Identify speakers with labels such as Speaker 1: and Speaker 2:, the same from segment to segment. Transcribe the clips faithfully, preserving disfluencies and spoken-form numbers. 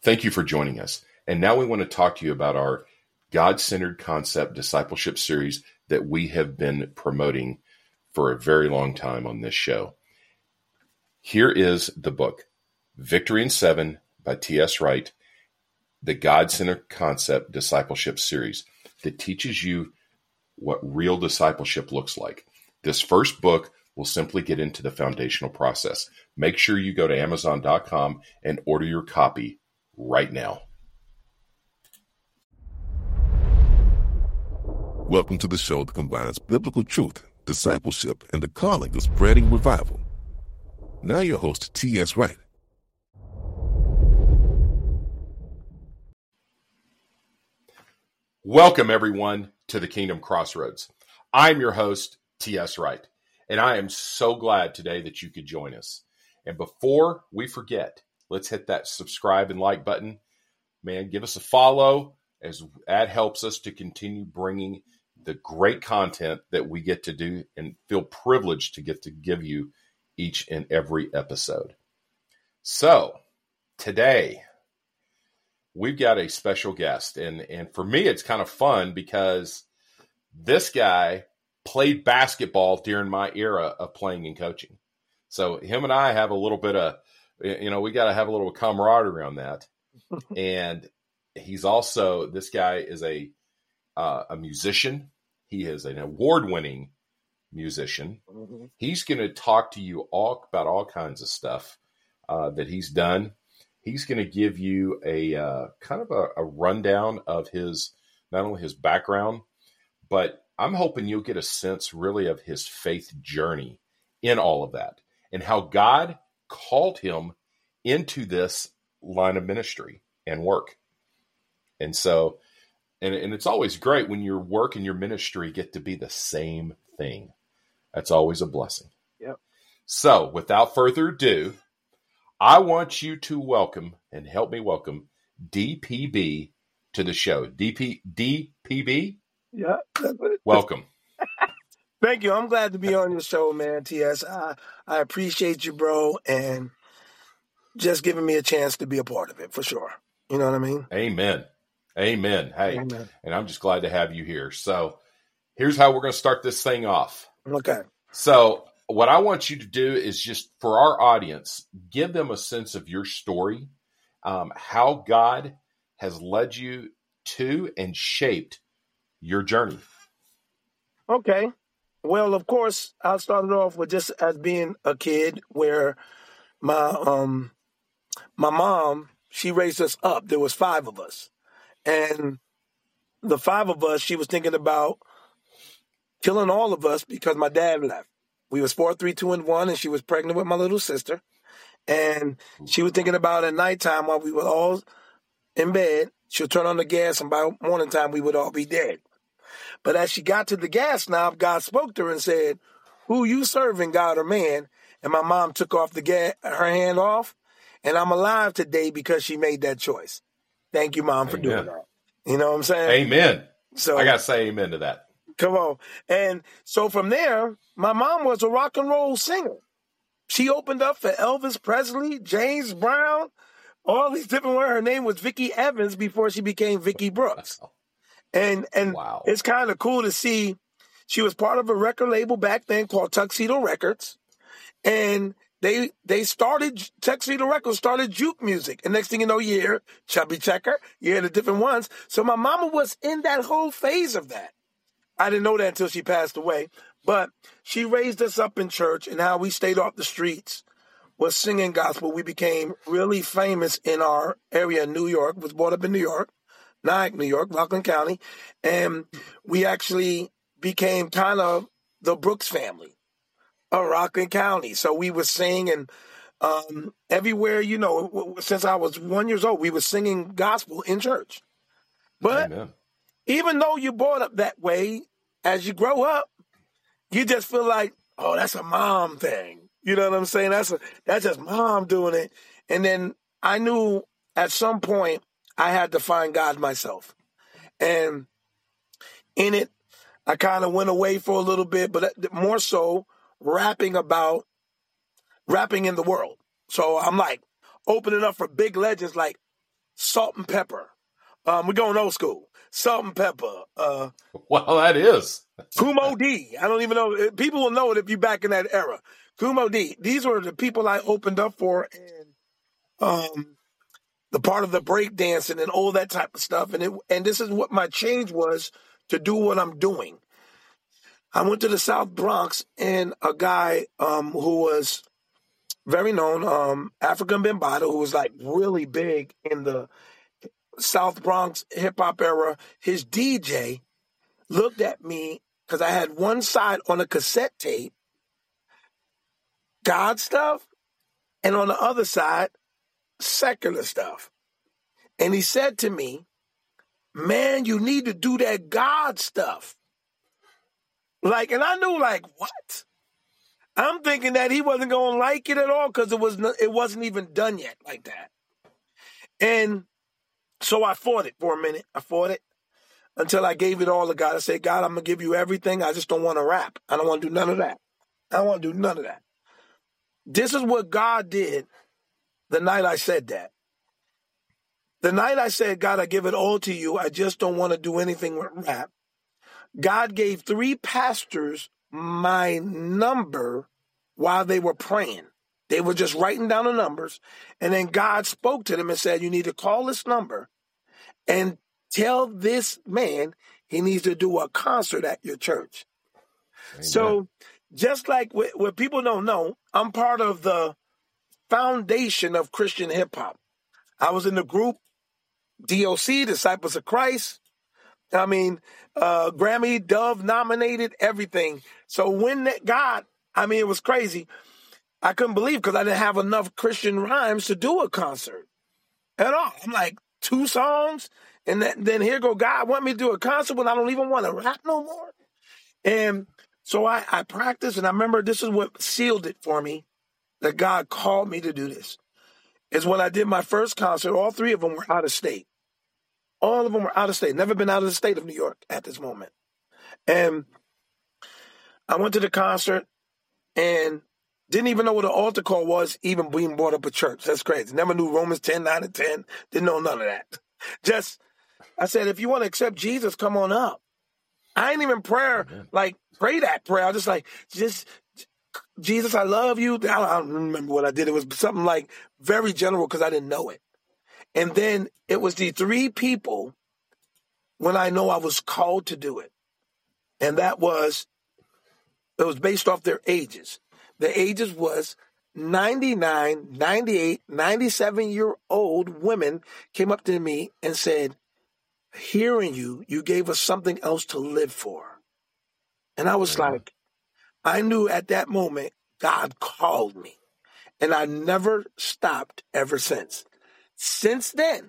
Speaker 1: Thank you for joining us. And now we want to talk to you about our God-Centered Concept Discipleship Series that we have been promoting for a very long time on this show. Here is the book, Victory in Seven by T S Wright, the God-Centered Concept Discipleship Series that teaches you what real discipleship looks like. This first book will simply get into the foundational process. Make sure you go to amazon dot com and order your copy right now.
Speaker 2: Welcome to the show that combines biblical truth, discipleship, and the calling of spreading revival. Now your host, T S Wright.
Speaker 1: Welcome, everyone, to the Kingdom Crossroads. I'm your host, T S Wright, and I am so glad today that you could join us. And before we forget, let's hit that subscribe and like button. Man, give us a follow, as that helps us to continue bringing the great content that we get to do and feel privileged to get to give you each and every episode. So today we've got a special guest, and, and for me, it's kind of fun because this guy played basketball during my era of playing and coaching. So him and I have a little bit of, you know, we got to have a little camaraderie on that. And he's also, this guy is a, uh, a musician. He is an award-winning musician. Mm-hmm. He's going to talk to you all about all kinds of stuff uh, that he's done. He's going to give you a uh, kind of a, a rundown of his, not only his background, but I'm hoping you'll get a sense really of his faith journey in all of that and how God called him into this line of ministry and work. And so, and, and it's always great when your work and your ministry get to be the same thing. That's always a blessing.
Speaker 3: Yep.
Speaker 1: So without further ado, I want you to welcome and help me welcome D P B to the show. D P, D P B?
Speaker 3: Yeah.
Speaker 1: Welcome.
Speaker 3: Thank you. I'm glad to be on your show, man, T S. I, I appreciate you, bro, and just giving me a chance to be a part of it, for sure. You know what I mean?
Speaker 1: Amen. Amen. Hey,
Speaker 3: Amen.
Speaker 1: And I'm just glad to have you here. So here's how we're going to start this thing off.
Speaker 3: Okay.
Speaker 1: So what I want you to do is just, for our audience, give them a sense of your story, um, how God has led you to and shaped your journey.
Speaker 3: Okay. Well, of course, I started off with just as being a kid where my um my mom, she raised us up. There was five of us. And the five of us, she was thinking about killing all of us because my dad left. We was four, three, two, and one, and she was pregnant with my little sister. And she was thinking about at nighttime while we were all in bed, she'll turn on the gas, and by morning time, we would all be dead. But as she got to the gas knob, God spoke to her and said, "Who you serving, God or man?" And my mom took off the gas, her hand off, and I'm alive today because she made that choice. Thank you, Mom, for
Speaker 1: Amen.
Speaker 3: doing that. You know what I'm saying?
Speaker 1: Amen.
Speaker 3: So
Speaker 1: I got to say amen to that.
Speaker 3: Come on. And so from there, my mom was a rock and roll singer. She opened up for Elvis Presley, James Brown, all these different words. Her name was Vicki Evans before she became Vicki Brooks. And and
Speaker 1: Wow.
Speaker 3: It's kind of cool to see she was part of a record label back then called Tuxedo Records. And they they started, Tuxedo Records started juke music. And next thing you know, you hear Chubby Checker, you hear the different ones. So my mama was in that whole phase of that. I didn't know that until she passed away. But she raised us up in church, and how we stayed off the streets was singing gospel. We became really famous in our area in New York, was brought up in New York, Nyack, New York, Rockland County. And we actually became kind of the Brooks family of Rockland County. So we would sing, and um, everywhere, you know, since I was one years old, we were singing gospel in church. But
Speaker 1: Amen.
Speaker 3: Even though you're brought up that way, as you grow up, you just feel like, oh, that's a mom thing. You know what I'm saying? That's a, that's just mom doing it. And then I knew at some point I had to find God myself. And in it, I kind of went away for a little bit, but more so rapping about rapping in the world. So I'm like opening up for big legends like Salt and Pepper. Um, we're going old school. Salt and Pepper. Uh,
Speaker 1: well, that is.
Speaker 3: Kumo D. I don't even know. People will know it if you're back in that era. Kumo D. These were the people I opened up for, and um, the part of the break dancing and all that type of stuff. And it, and this is what my change was to do what I'm doing. I went to the South Bronx, and a guy um, who was very known, um, African Bambaataa, who was like really big in the South Bronx hip hop era, his D J looked at me because I had one side on a cassette tape, God stuff, and on the other side, secular stuff. And he said to me, man, you need to do that God stuff. Like, and I knew, like, what? I'm thinking that he wasn't going to like it at all because it, was it wasn't even done yet like that. And so I fought it for a minute. I fought it until I gave it all to God. I said, God, I'm going to give you everything. I just don't want to rap. I don't want to do none of that. I don't want to do none of that. This is what God did the night I said that. The night I said, God, I give it all to you. I just don't want to do anything with rap. God gave three pastors my number while they were praying. They were just writing down the numbers. And then God spoke to them and said, you need to call this number and tell this man he needs to do a concert at your church. Amen. So just like what, what people don't know, I'm part of the foundation of Christian hip hop. I was in the group D O C, Disciples of Christ. I mean, uh, Grammy, Dove nominated, everything. So when that God, I mean, it was crazy. I couldn't believe because I didn't have enough Christian rhymes to do a concert at all. I'm like, two songs? And that, then here go God want me to do a concert when I don't even want to rap no more? And so I, I practiced, and I remember this is what sealed it for me, that God called me to do this. Is when I did my first concert, all three of them were out of state. All of them were out of state. Never been out of the state of New York at this moment. And I went to the concert and didn't even know what an altar call was, even being brought up a church. That's crazy. Never knew Romans ten, nine, and ten. Didn't know none of that. Just, I said, if you want to accept Jesus, come on up. I ain't even prayer, like, pray that prayer. I was just like, just, Jesus, I love you. I don't remember what I did. It was something like very general because I didn't know it. And then it was the three people when I know I was called to do it. And that was, it was based off their ages. The ages was ninety-nine, ninety-eight, ninety-seven-year-old women came up to me and said, hearing you, you gave us something else to live for. And I was like, I knew at that moment God called me. And I never stopped ever since. Since then,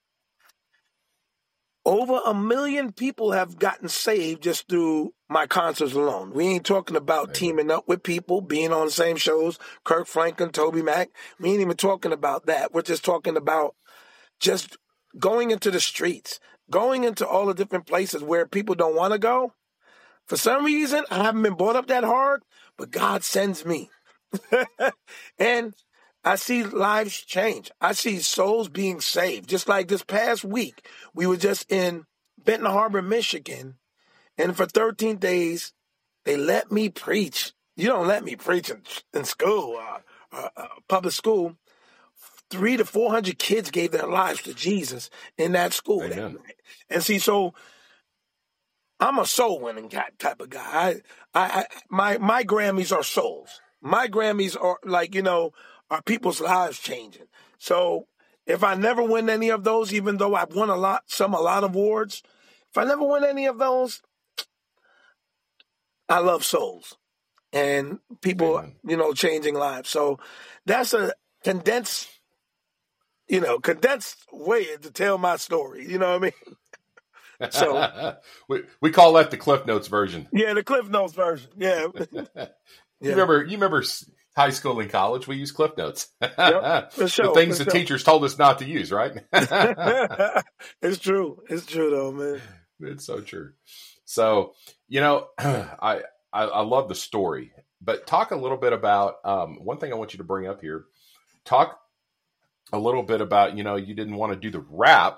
Speaker 3: over a million people have gotten saved just through my concerts alone. We ain't talking about Amen. Teaming up with people, being on the same shows, Kirk Franklin, Toby Mac. We ain't even talking about that. We're just talking about just going into the streets, going into all the different places where people don't want to go. For some reason, I haven't been brought up that hard, but God sends me. And I see lives change. I see souls being saved. Just like this past week, we were just in Benton Harbor, Michigan, and for thirteen days, they let me preach. You don't let me preach in, in school, uh, uh, uh, public school. Three to four hundred kids gave their lives to Jesus in that school that night. And see, so I'm a soul winning type of guy. I, I, I, my, my Grammys are souls. My Grammys are like, you know, are people's lives changing. So if I never win any of those, even though I've won a lot, some, a lot of awards, if I never win any of those, I love souls and people, Amen. You know, changing lives. So that's a condensed, you know, condensed way to tell my story. You know what I mean? So
Speaker 1: we, we call that the Cliff Notes version.
Speaker 3: Yeah. The Cliff Notes version. Yeah.
Speaker 1: you yeah. remember, you remember high school and college, we use Cliff Notes.
Speaker 3: Yep, for sure,
Speaker 1: the things
Speaker 3: for
Speaker 1: the
Speaker 3: sure.
Speaker 1: teachers told us not to use, right?
Speaker 3: It's true. It's true, though, man.
Speaker 1: It's so true. So, you know, I, I I love the story, but talk a little bit about um, one thing I want you to bring up here. Talk a little bit about, you know, you didn't want to do the rap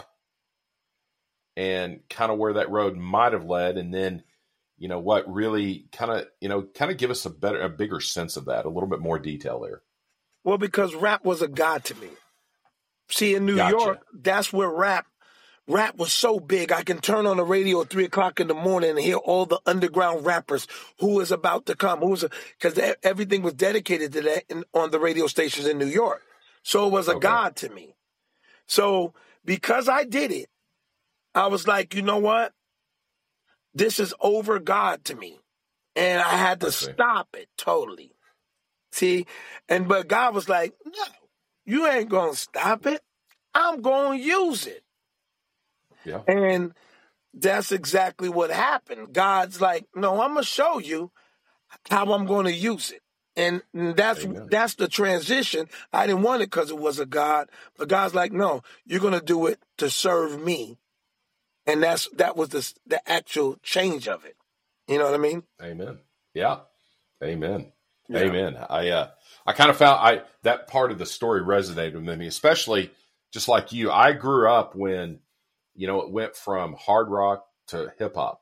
Speaker 1: and kind of where that road might have led. And then, you know, what really kind of, you know, kind of give us a better, a bigger sense of that, a little bit more detail there.
Speaker 3: Well, because rap was a god to me. See, in New
Speaker 1: Gotcha.
Speaker 3: York, that's where rap, rap was so big. I can turn on the radio at three o'clock in the morning and hear all the underground rappers who was about to come, who was, because everything was dedicated to that in, on the radio stations in New York. So it was a
Speaker 1: Okay.
Speaker 3: god to me. So because I did it, I was like, you know what? This is over God to me. And I had to
Speaker 1: I see.
Speaker 3: stop it totally. See? And but God was like, no, you ain't gonna stop it. I'm gonna use it.
Speaker 1: Yeah.
Speaker 3: And that's exactly what happened. God's like, no, I'm gonna show you how I'm gonna use it. And that's
Speaker 1: Amen.
Speaker 3: that's the transition. I didn't want it because it was a God, but God's like, no, you're gonna do it to serve me. And that's that was the the actual change of it. You know what I mean?
Speaker 1: Amen. Yeah. Amen.
Speaker 3: Yeah.
Speaker 1: Amen. I uh I kind of found I that part of the story resonated with me, especially just like you. I grew up when, you know, it went from hard rock to hip hop.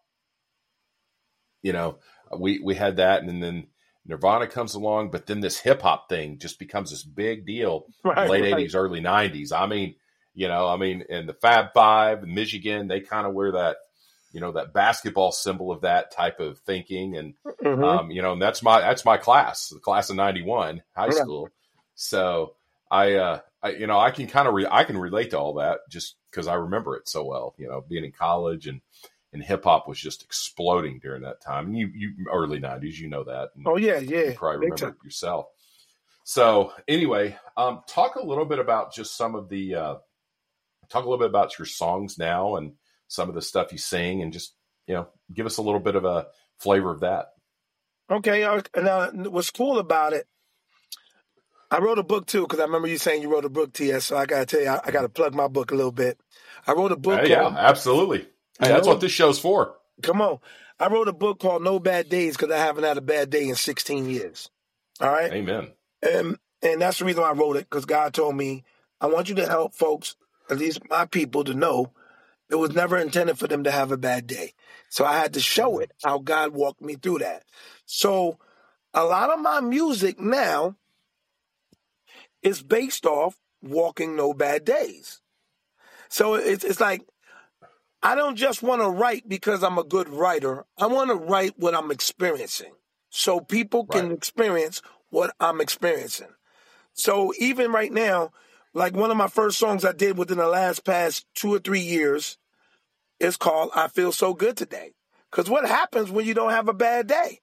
Speaker 1: You know, we we had that, and then Nirvana comes along, but then this hip hop thing just becomes this big deal.
Speaker 3: Right,
Speaker 1: late
Speaker 3: right.
Speaker 1: eighties, early nineties. I mean, you know, I mean, and the Fab Five, Michigan, they kind of wear that, you know, that basketball symbol of that type of thinking. And,
Speaker 3: Mhm.
Speaker 1: um, you know, and that's my, that's my class, the class of ninety-one, high
Speaker 3: Yeah.
Speaker 1: school. So I, uh, I, you know, I can kind of, re- I can relate to all that just because I remember it so well, you know, being in college, and, and hip hop was just exploding during that time. And you, you early nineties, you know that. And
Speaker 3: Oh yeah, yeah.
Speaker 1: you probably
Speaker 3: Big
Speaker 1: remember
Speaker 3: time.
Speaker 1: it yourself. So anyway, um, talk a little bit about just some of the, uh, talk a little bit about your songs now and some of the stuff you sing, and just, you know, give us a little bit of a flavor of that.
Speaker 3: Okay. uh, Now, what's cool about it? I wrote a book too, because I remember you saying you wrote a book, T S. So I gotta tell you, I, I gotta plug my book a little bit. I wrote a book.
Speaker 1: Hey, yeah,
Speaker 3: called,
Speaker 1: absolutely. Hey, that's
Speaker 3: No.
Speaker 1: what this show's for.
Speaker 3: Come on. I wrote a book called No Bad Days because I haven't had a bad day in sixteen years. All right.
Speaker 1: Amen.
Speaker 3: And and that's the reason why I wrote it, because God told me, I want you to help folks, at least my people, to know it was never intended for them to have a bad day. So I had to show it how God walked me through that. So a lot of my music now is based off walking no bad days. So it's it's like, I don't just want to write because I'm a good writer. I want to write what I'm experiencing so people can
Speaker 1: Right.
Speaker 3: experience what I'm experiencing. So even right now, like one of my first songs I did within the last past two or three years is called I Feel So Good Today. Because what happens when you don't have a bad day?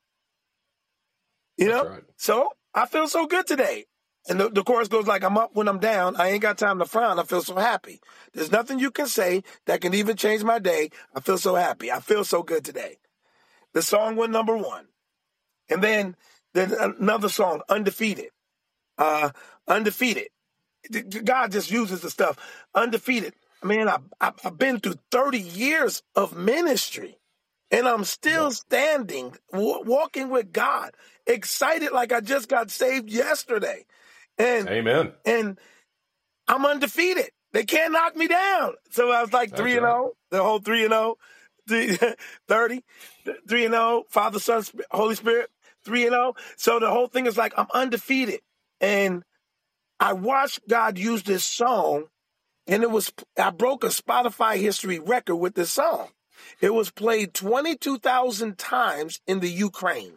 Speaker 3: You know?
Speaker 1: That's right.
Speaker 3: So I feel so good today. And the, the chorus goes like, I'm up when I'm down. I ain't got time to frown. I feel so happy. There's nothing you can say that can even change my day. I feel so happy. I feel so good today. The song went number one. And then, then another song, Undefeated. Uh, Undefeated. God just uses the stuff. Undefeated. Man, I, I, I've been through thirty years of ministry, and I'm still standing, w- walking with God, excited like I just got saved yesterday. And
Speaker 1: Amen.
Speaker 3: and I'm undefeated. They can't knock me down. So I was like
Speaker 1: That's
Speaker 3: three and
Speaker 1: right.
Speaker 3: oh, the whole three and oh, thirty, three and oh, Father, Son, Sp- Holy Spirit, three and oh. So the whole thing is like, I'm undefeated. And I watched God use this song, and it was, I broke a Spotify history record with this song. It was played twenty-two thousand times in the Ukraine.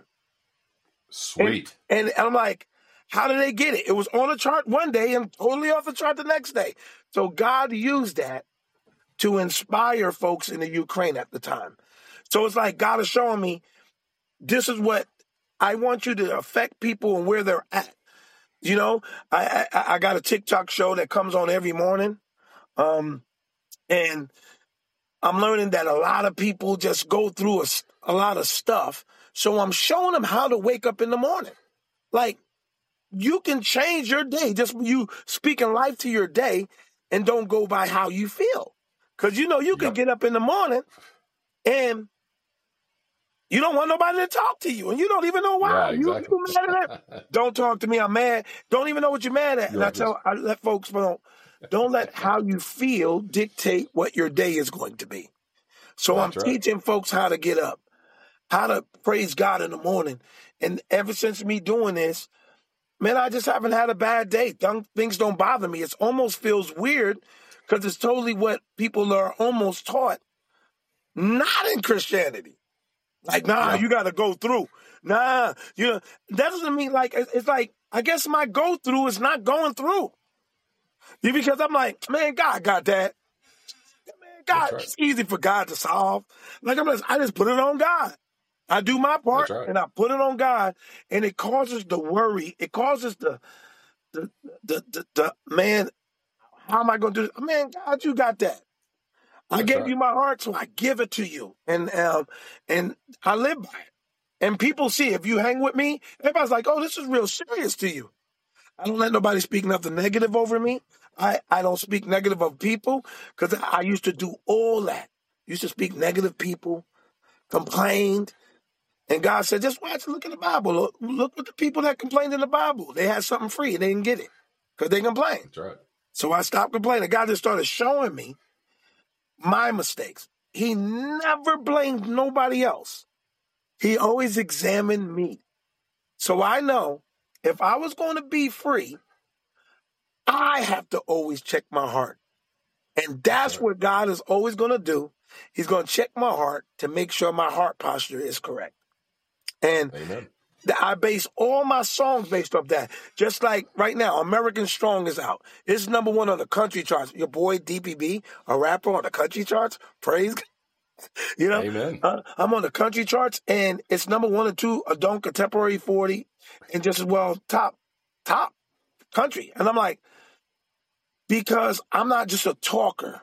Speaker 1: Sweet.
Speaker 3: And, and I'm like, how did they get it? It was on the chart one day and totally off the chart the next day. So God used that to inspire folks in the Ukraine at the time. So it's like God is showing me, this is what I want you to affect people and where they're at. You know, I, I, I got a TikTok show that comes on every morning. Um, and I'm learning that a lot of people just go through a, a lot of stuff. So I'm showing them how to wake up in the morning. Like, you can change your day. Just you speaking life to your day and don't go by how you feel. Because, you know, you can
Speaker 1: Yep.
Speaker 3: get up in the morning and You don't want nobody to talk to you, and you don't even know why.
Speaker 1: Yeah,
Speaker 3: You,
Speaker 1: exactly.
Speaker 3: you mad at that? Don't talk to me. I'm mad. Don't even know what you're mad at.
Speaker 1: You're
Speaker 3: And I
Speaker 1: right,
Speaker 3: tell, I let folks know, don't let how you feel dictate what your day is going to be. So I'm
Speaker 1: That's right.
Speaker 3: teaching folks how to get up, how to praise God in the morning. And ever since me doing this, man, I just haven't had a bad day. Th- Things don't bother me. It almost feels weird because it's totally what people are almost taught, not in Christianity. Like, nah,
Speaker 1: Yeah.
Speaker 3: you got to go through. Nah, you know, that doesn't mean like, it's it's like, I guess my go through is not going through. Yeah, because I'm like, man, God got that. Man, God,
Speaker 1: That's right.
Speaker 3: it's easy for God to solve. Like, I'm just, I just put it on God. I do my part
Speaker 1: That's right.
Speaker 3: and I put it on God, and it causes the worry. It causes the, the, the, the, the man, how am I going to do this? Man, God, you got that. I
Speaker 1: That's
Speaker 3: gave
Speaker 1: right.
Speaker 3: you my heart, so I give it to you. And um, and I live by it. And people see, if you hang with me, everybody's like, oh, this is real serious to you. I don't let nobody speak nothing negative over me. I, I don't speak negative of people because I used to do all that. Used to speak negative people, complained. And God said, just watch, look in the Bible. Look, look at the people that complained in the Bible. They had something free. They didn't get it because they complained.
Speaker 1: That's right.
Speaker 3: So I stopped complaining. God just started showing me my mistakes. He never blamed nobody else. He always examined me. So I know if I was going to be free, I have to always check my heart. And that's
Speaker 1: right.
Speaker 3: what God is always going to do. He's going to check my heart to make sure my heart posture is correct. And
Speaker 1: Amen.
Speaker 3: th- I base all my songs based off that. Just like right now, American Strong is out. It's number one on the country charts. Your boy D P B, a rapper on the country charts. Praise God. You know,
Speaker 1: Amen.
Speaker 3: uh, I'm on the country charts, and it's number one and two, Adult Contemporary forty, and just as well top, top country. And I'm like, because I'm not just a talker.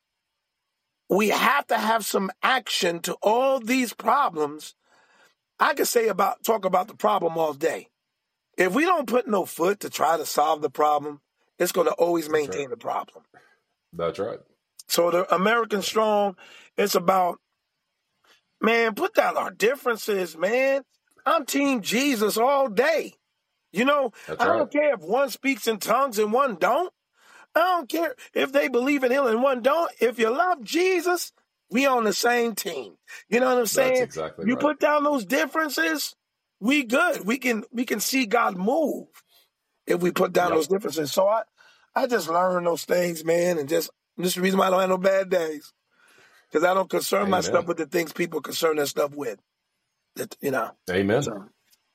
Speaker 3: We have to have some action to all these problems. I could say about talk about the problem all day. If we don't put no foot to try to solve the problem, it's going to always maintain
Speaker 1: right.
Speaker 3: the problem.
Speaker 1: That's right.
Speaker 3: So the American Strong, it's about, man, put down our differences, man. I'm Team Jesus all day. You know,
Speaker 1: That's
Speaker 3: I
Speaker 1: right.
Speaker 3: don't care if one speaks in tongues and one don't. I don't care if they believe in him and one don't. If you love Jesus, we on the same team. You know what I'm saying?
Speaker 1: That's exactly
Speaker 3: You
Speaker 1: right.
Speaker 3: put down those differences, we good. We can we can see God move if we put down
Speaker 1: Yep.
Speaker 3: those differences. So I, I just learn those things, man, and just this is the reason why I don't have no bad days. Because I don't concern
Speaker 1: Amen.
Speaker 3: myself with the things people concern themselves with. That, you know.
Speaker 1: Amen.
Speaker 3: So.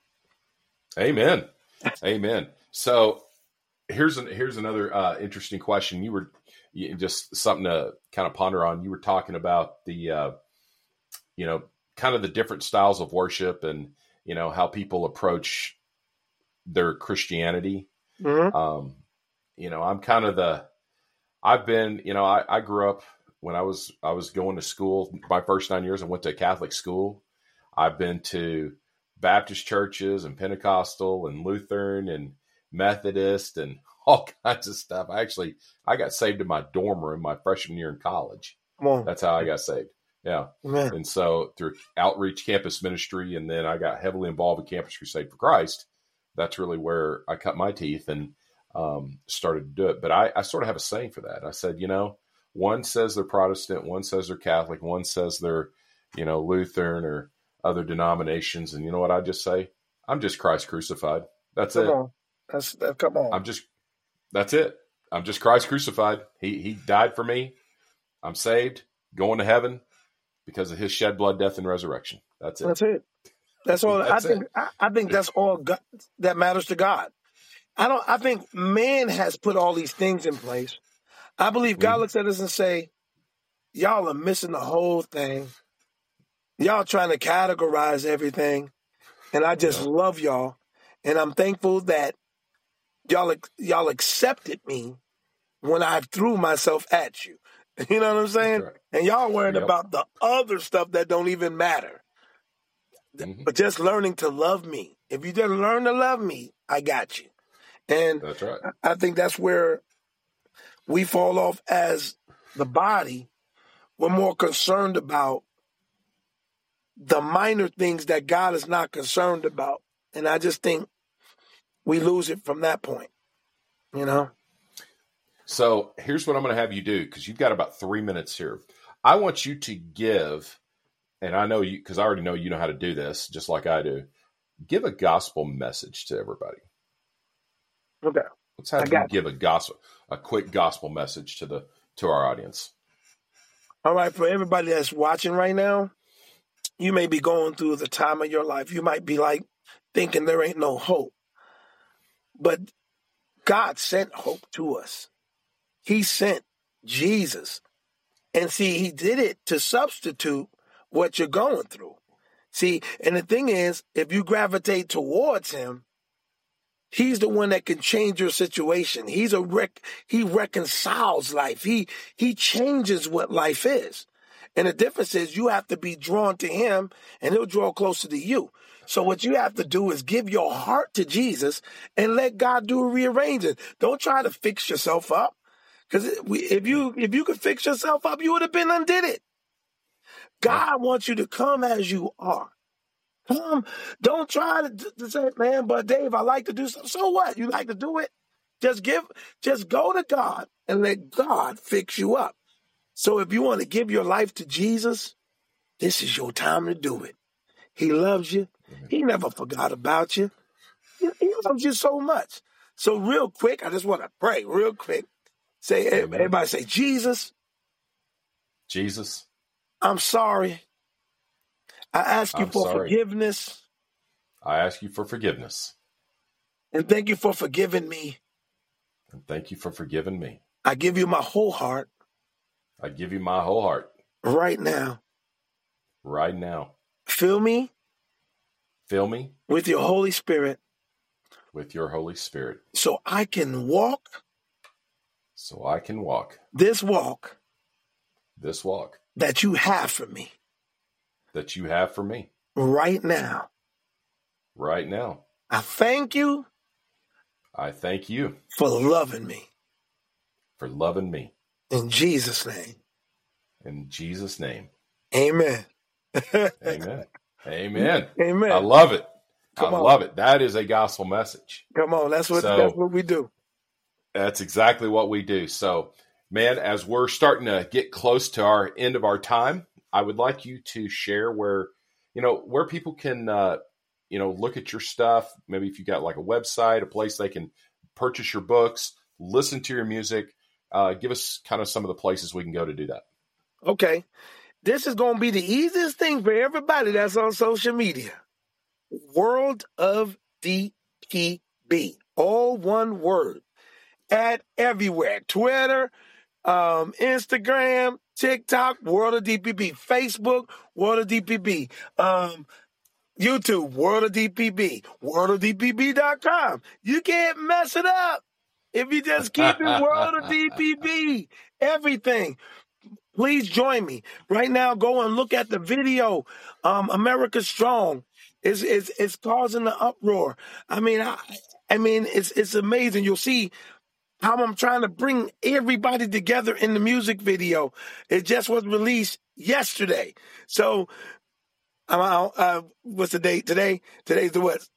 Speaker 1: Amen. Amen. So here's an, here's another uh, interesting question. You were you, just something to kind of ponder on. You were talking about the, uh, you know, kind of the different styles of worship and, you know, how people approach their Christianity.
Speaker 3: Mm-hmm.
Speaker 1: Um, you know, I'm kind of the, I've been, you know, I, I grew up when I was, I was going to school. My first nine years, I went to a Catholic school. I've been to Baptist churches and Pentecostal and Lutheran and Methodist and all kinds of stuff. I actually, I got saved in my dorm room my freshman year in college.
Speaker 3: Come on.
Speaker 1: That's how I got saved. Yeah.
Speaker 3: Amen.
Speaker 1: And so through outreach campus ministry, and then I got heavily involved in Campus Crusade for Christ. That's really where I cut my teeth and um, started to do it. But I, I sort of have a saying for that. I said, you know, one says they're Protestant, one says they're Catholic, one says they're, you know, Lutheran or other denominations. And you know what I just say? I'm just Christ crucified. That's
Speaker 3: Come
Speaker 1: it.
Speaker 3: on. That's that. Come on.
Speaker 1: I'm just, that's it. I'm just Christ crucified. He he died for me. I'm saved, going to heaven because of his shed blood, death, and resurrection. That's it.
Speaker 3: That's it. That's all.
Speaker 1: That's
Speaker 3: I think.
Speaker 1: it.
Speaker 3: I, I think that's all God, that matters to God. I don't. I think man has put all these things in place. I believe God
Speaker 1: Mhm.
Speaker 3: looks at us and say, "Y'all are missing the whole thing. Y'all trying to categorize everything, and I just
Speaker 1: Yeah.
Speaker 3: love y'all, and I'm thankful that y'all y'all accepted me when I threw myself at you. You know what I'm saying?
Speaker 1: right.
Speaker 3: And y'all worrying
Speaker 1: Yep.
Speaker 3: about the other stuff that don't even matter.
Speaker 1: Mhm.
Speaker 3: But just learning to love me. If you just learn to love me, I got you. And
Speaker 1: That's right.
Speaker 3: I think that's where we fall off as the body. We're more concerned about the minor things that God is not concerned about. And I just think we lose it from that point, you know?
Speaker 1: So here's what I'm going to have you do, because you've got about three minutes here. I want you to give, and I know you, because I already know you know how to do this, just like I do. Give a gospel message to everybody.
Speaker 3: Okay.
Speaker 1: Let's have you give a gospel, a quick gospel message to the to our audience.
Speaker 3: All right, for everybody that's watching right now, you may be going through the time of your life. You might be like thinking there ain't no hope. But God sent hope to us. He sent Jesus. And see, he did it to substitute what you're going through. See, and the thing is, if you gravitate towards him, he's the one that can change your situation. He's a rec- he reconciles life. He he changes what life is. And the difference is you have to be drawn to him and he'll draw closer to you. So what you have to do is give your heart to Jesus and let God do a rearranging. Don't try to fix yourself up. Because if you if you could fix yourself up, you would have been undid it. God wants you to come as you are. Come. Don't try to, to say, man, but Dave, I like to do something. So what? You like to do it? Just give, just go to God and let God fix you up. So if you want to give your life to Jesus, this is your time to do it. He loves you. He never forgot about you. He, he loves you so much. So real quick, I just want to pray real quick. Say, Amen. Everybody say, Jesus.
Speaker 1: Jesus.
Speaker 3: I'm sorry. I ask you
Speaker 1: I'm
Speaker 3: for
Speaker 1: sorry.
Speaker 3: forgiveness.
Speaker 1: I ask you for forgiveness.
Speaker 3: And thank you for forgiving me.
Speaker 1: And thank you for forgiving me.
Speaker 3: I give you my whole heart.
Speaker 1: I give you my whole heart.
Speaker 3: Right now.
Speaker 1: Right now.
Speaker 3: Fill me.
Speaker 1: Fill me.
Speaker 3: With your Holy Spirit.
Speaker 1: With your Holy Spirit.
Speaker 3: So I can walk.
Speaker 1: So I can walk.
Speaker 3: This walk.
Speaker 1: This walk.
Speaker 3: That you have for me.
Speaker 1: That you have for me.
Speaker 3: Right now.
Speaker 1: Right now.
Speaker 3: I thank you.
Speaker 1: I thank you.
Speaker 3: For loving me.
Speaker 1: For loving me.
Speaker 3: In Jesus' name.
Speaker 1: In Jesus' name.
Speaker 3: Amen.
Speaker 1: Amen. Amen.
Speaker 3: Amen.
Speaker 1: I love it.
Speaker 3: Come
Speaker 1: I
Speaker 3: on.
Speaker 1: love it. That is a gospel message.
Speaker 3: Come on. That's what,
Speaker 1: so,
Speaker 3: that's what we do.
Speaker 1: That's exactly what we do. So, man, as we're starting to get close to our end of our time, I would like you to share where, you know, where people can, uh, you know, look at your stuff. Maybe if you got like a website, a place they can purchase your books, listen to your music. Uh, give us kind of some of the places we can go to do that.
Speaker 3: Okay. This is going to be the easiest thing for everybody that's on social media. World of D P B. All one word. At everywhere. Twitter, um, Instagram, TikTok, World of D P B. Facebook, World of D P B. Um, YouTube, World of D P B. world of D P B dot com. You can't mess it up if you just keep it World of D P B. Everything. Please join me. Right now, go and look at the video. Um, America Strong is is is causing the uproar. I mean, I, I mean, it's it's amazing. You'll see how I'm trying to bring everybody together in the music video. It just was released yesterday. So, I'm out. Uh, what's the date today? Today's the what?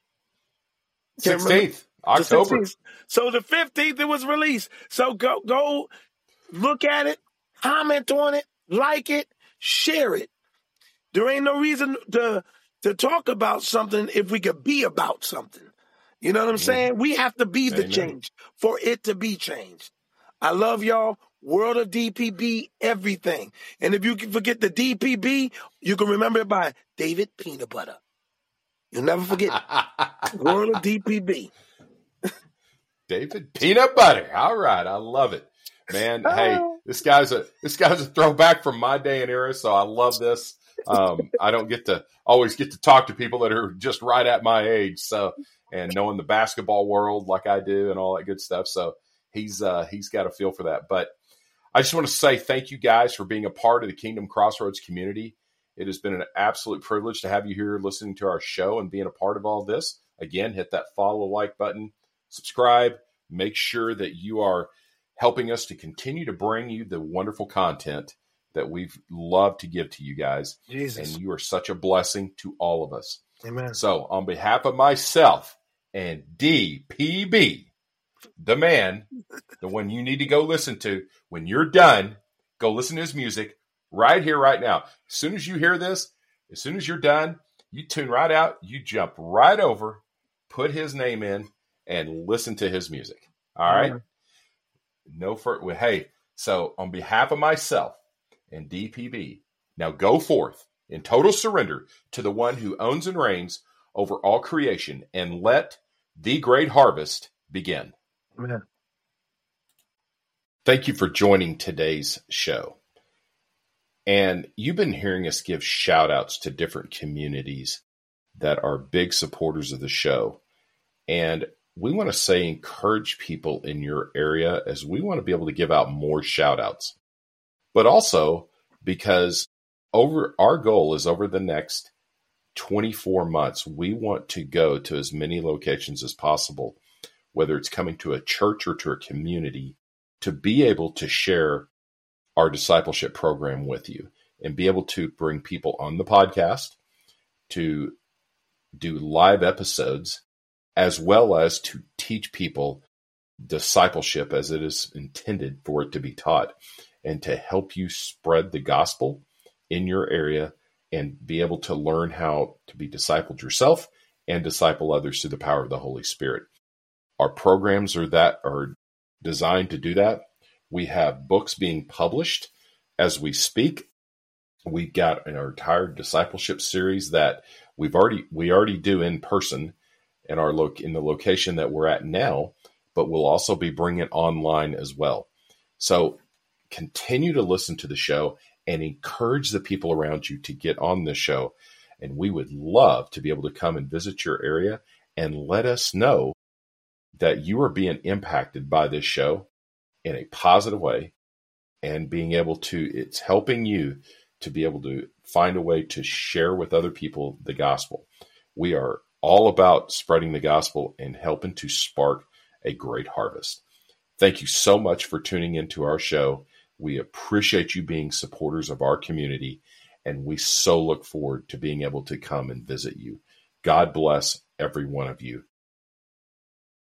Speaker 1: sixteenth, October.
Speaker 3: The sixteenth. So the fifteenth it was released. So go go look at it, comment on it, like it, share it. There ain't no reason to to talk about something if we could be about something. You know what I'm saying? We have to be the
Speaker 1: Amen.
Speaker 3: change for it to be changed. I love y'all. World of D P B, everything. And if you can forget the D P B, you can remember it by David Peanut Butter. You'll never forget it. World of D P B.
Speaker 1: David Peanut Butter. All right. I love it. Man, hey, this guy's a this guy's a throwback from my day and era, so I love this. Um, I don't get to always get to talk to people that are just right at my age. So and knowing the basketball world like I do and all that good stuff. So he's uh, he's got a feel for that. But I just want to say thank you guys for being a part of the Kingdom Crossroads community. It has been an absolute privilege to have you here listening to our show and being a part of all this. Again, hit that follow, like button, subscribe, make sure that you are helping us to continue to bring you the wonderful content that we've loved to give to you guys.
Speaker 3: Jesus.
Speaker 1: And you are such a blessing to all of us.
Speaker 3: Amen.
Speaker 1: So on behalf of myself and D P B, the man, the one you need to go listen to, when you're done, go listen to his music right here, right now. As soon as you hear this, as soon as you're done, you tune right out, you jump right over, put his name in, and listen to his music. All right? Mm-hmm. No further. Hey, so on behalf of myself and D P B, now go forth in total surrender to the one who owns and reigns over all creation, and let the great harvest begin.
Speaker 3: Amen.
Speaker 1: Thank you for joining today's show. And you've been hearing us give shout outs to different communities that are big supporters of the show. And we want to say encourage people in your area, as we want to be able to give out more shout outs. But also because over our goal is over the next twenty-four months, we want to go to as many locations as possible, whether it's coming to a church or to a community, to be able to share our discipleship program with you and be able to bring people on the podcast, to do live episodes, as well as to teach people discipleship as it is intended for it to be taught, and to help you spread the gospel in your area and be able to learn how to be discipled yourself and disciple others through the power of the Holy Spirit. Our programs are that are designed to do that. We have books being published as we speak. We've got an entire discipleship series that we've already we already do in person in our loc in the location that we're at now, but we'll also be bringing it online as well. So continue to listen to the show and encourage the people around you to get on the show. And we would love to be able to come and visit your area and let us know that you are being impacted by this show in a positive way, and being able to, it's helping you to be able to find a way to share with other people the gospel. We are all about spreading the gospel and helping to spark a great harvest. Thank you so much for tuning into our show. We appreciate you being supporters of our community, and we so look forward to being able to come and visit you. God bless every one of you.